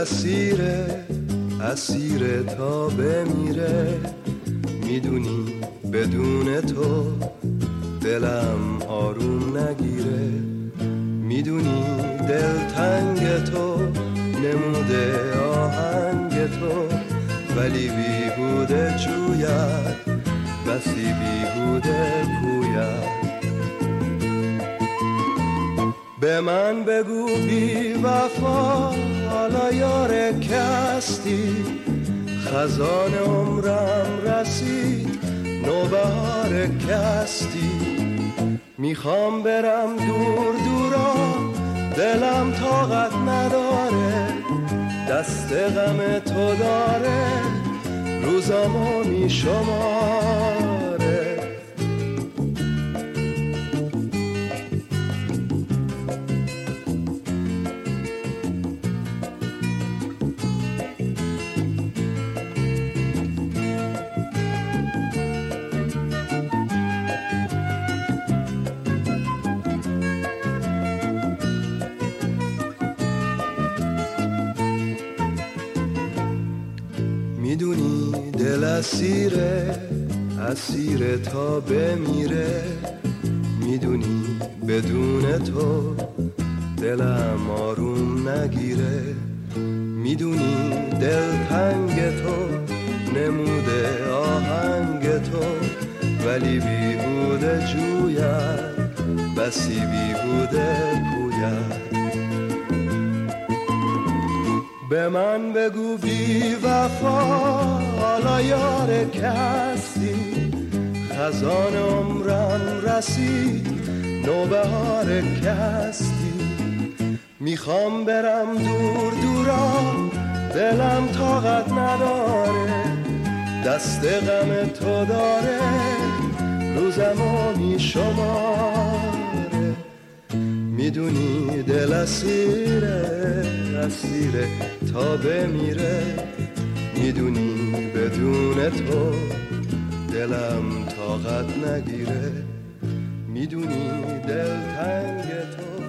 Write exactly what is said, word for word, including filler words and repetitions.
اسیره اسیره تا بمیره، میدونی بدون تو دلم آروم نگیره، میدونی دلتنگ تو نموده آهنگ تو، ولی بیهوده جوید بسی بیهوده پوید. به من بگو بی وفا حالا یار کستی، خزان عمرم رسید نوبهار کستی، میخوام برم دور دورا دلم طاقت نداره، دست غم تو داره روزامو میشماره. میدونی دل اسیره اسیره تا بمیره، میدونی بدون تو دلم آروم نگیره، میدونی دلتنگ تو نموده آهنگ تو، ولی بیهوده جوید بسی بیهوده پوید. به من بگو بی وفا حالا یار کسی، خزان عمرم رسید نوبهار کستی، میخوام برم دور دورا دلم طاقت نداره، دست غم تو داره روزمو میشماره. میدونی دل اسیره اسیره تا بمیره، میدونی بدون تو دلم طاقت نگیره، میدونی دلتنگ تو